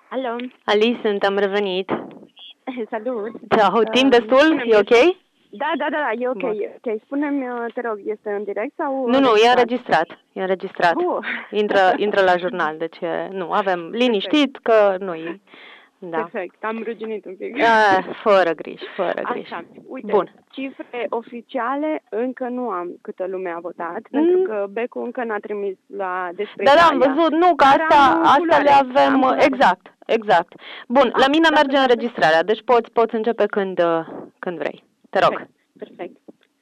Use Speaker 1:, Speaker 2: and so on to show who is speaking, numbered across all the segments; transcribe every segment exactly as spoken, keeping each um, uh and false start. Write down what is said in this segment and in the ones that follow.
Speaker 1: Alo.
Speaker 2: Alice, sunt, am revenit.
Speaker 1: Salut.
Speaker 2: Ciao, timp
Speaker 1: Uh,
Speaker 2: destul?
Speaker 1: spune-mi,
Speaker 2: E ok?
Speaker 1: Da, da, da, da, e ok.
Speaker 2: Bun.
Speaker 1: Ok, spune-mi, uh, te rog, este în direct sau
Speaker 2: Nu, nu, e
Speaker 1: înregistrat?
Speaker 2: înregistrat. E înregistrat.
Speaker 1: Uh.
Speaker 2: Intră, intră la jurnal, deci e- nu, avem liniștit că nu-i... Da.
Speaker 1: Perfect, am ruginit un pic.
Speaker 2: A, fără griji, fără griji.
Speaker 1: Așa, uite,
Speaker 2: Bun.
Speaker 1: cifre oficiale încă nu am câtă lume a votat,
Speaker 2: Mm.
Speaker 1: pentru că Becu încă n-a trimis la despre
Speaker 2: Da, da, am
Speaker 1: Italia.
Speaker 2: văzut, nu, că
Speaker 1: Dar
Speaker 2: asta,
Speaker 1: am
Speaker 2: asta
Speaker 1: culoare,
Speaker 2: le avem,
Speaker 1: am culoare.
Speaker 2: exact, exact. Bun,
Speaker 1: Ah,
Speaker 2: la mine
Speaker 1: dacă
Speaker 2: merge
Speaker 1: vreau să-
Speaker 2: înregistrarea, deci poți, poți începe când, uh, când vrei. Te rog.
Speaker 1: Perfect, perfect.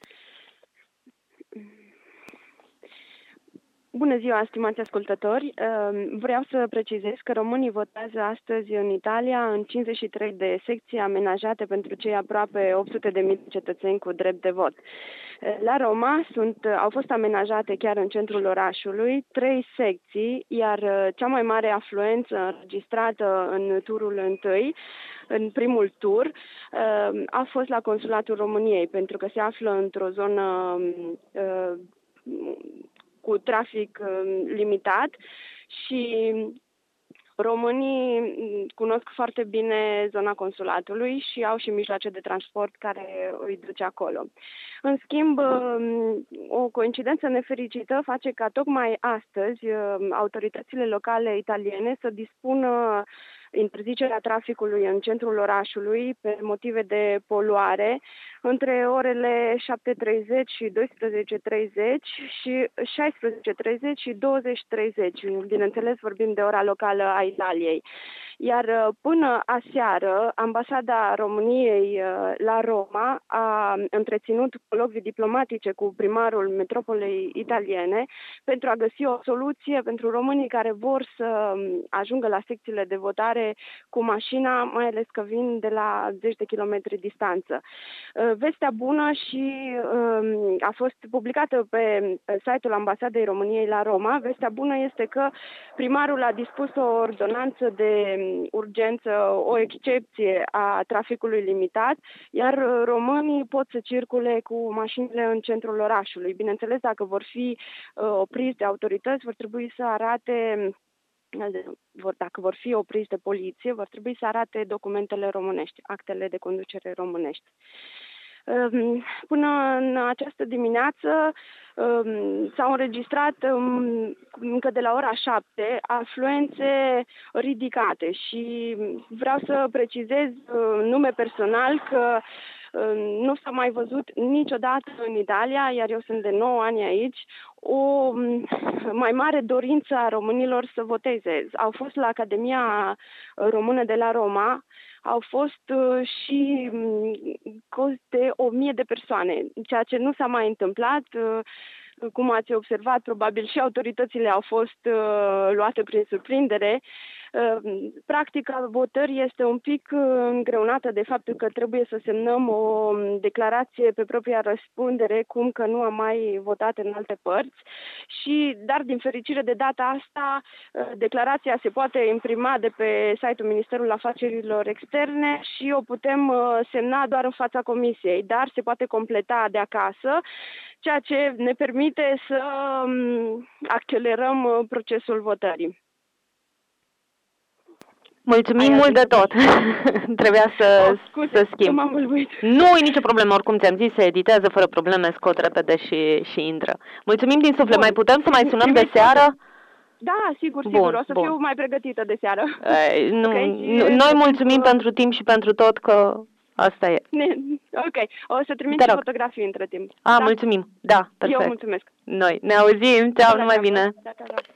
Speaker 1: Bună ziua, stimați ascultători! Vreau să precizez că românii votează astăzi în Italia în cincizeci și trei de secții amenajate pentru cei aproape opt sute de mii de cetățeni cu drept de vot. La Roma sunt, au fost amenajate chiar în centrul orașului trei secții, iar cea mai mare afluență înregistrată în turul întâi, în primul tur, a fost la Consulatul României, pentru că se află într-o zonă cu trafic limitat și românii cunosc foarte bine zona consulatului și au și mijloace de transport care îi duce acolo. În schimb, o coincidență nefericită face ca tocmai astăzi autoritățile locale italiene să dispună interzicerea traficului în centrul orașului pe motive de poluare între orele șapte treizeci și douăsprezece treizeci și șaisprezece treizeci și douăzeci treizeci. Bineînțeles, vorbim de ora locală a Italiei. Iar până aseară, Ambasada României la Roma a întreținut colocvii diplomatice cu primarul metropolei italiene pentru a găsi o soluție pentru românii care vor să ajungă la secțiile de votare cu mașina, mai ales că vin de la zeci de kilometri distanță. Vestea bună și a fost publicată pe site-ul Ambasadei României la Roma. Vestea bună este că primarul a dispus o ordonanță de urgență, o excepție a traficului limitat, iar românii pot să circule cu mașinile în centrul orașului. Bineînțeles, dacă vor fi opriți de autorități, vor trebui să arate vor, dacă vor fi opriți de poliție, vor trebui să arate documentele românești, actele de conducere românești. Până în această dimineață s-au înregistrat încă de la ora șapte afluențe ridicate și vreau să precizez nume personal că nu s-a mai văzut niciodată în Italia, iar eu sunt de nouă ani aici, o mai mare dorință a românilor să voteze. Au fost la Academia Română de la Roma, au fost și de o mie de persoane, ceea ce nu s-a mai întâmplat. Cum ați observat, probabil și autoritățile au fost uh, luate prin surprindere. Uh, practica votării este un pic uh, îngreunată de faptul că trebuie să semnăm o declarație pe propria răspundere, cum că nu am mai votat în alte părți. Și, dar, din fericire, de data asta, uh, declarația se poate imprima de pe site-ul Ministerului Afacerilor Externe și o putem uh, semna doar în fața comisiei, dar se poate completa de acasă, ceea ce ne permite să accelerăm procesul votării.
Speaker 2: Mulțumim mult de tot. Trebuia să,
Speaker 1: oh, scuze,
Speaker 2: să schimb.
Speaker 1: M-am bălbuit.
Speaker 2: Nu e nicio problemă, oricum ți-am zis, se editează fără probleme, scot repede și, și intră. Mulțumim din suflet. Bun. Mai putem să mai sunăm de seară?
Speaker 1: Da, sigur,
Speaker 2: bun,
Speaker 1: sigur. O să
Speaker 2: bun.
Speaker 1: fiu mai pregătită de seară.
Speaker 2: Ei, nu,
Speaker 1: okay?
Speaker 2: Noi mulțumim că... pentru timp și pentru tot, că asta e.
Speaker 1: Ok. O să trimit și fotografii între timp.
Speaker 2: A, da? Mulțumim. Da, perfect.
Speaker 1: Eu mulțumesc.
Speaker 2: Noi. Ne auzim. Ceau, numai bine.
Speaker 1: Da, da, da.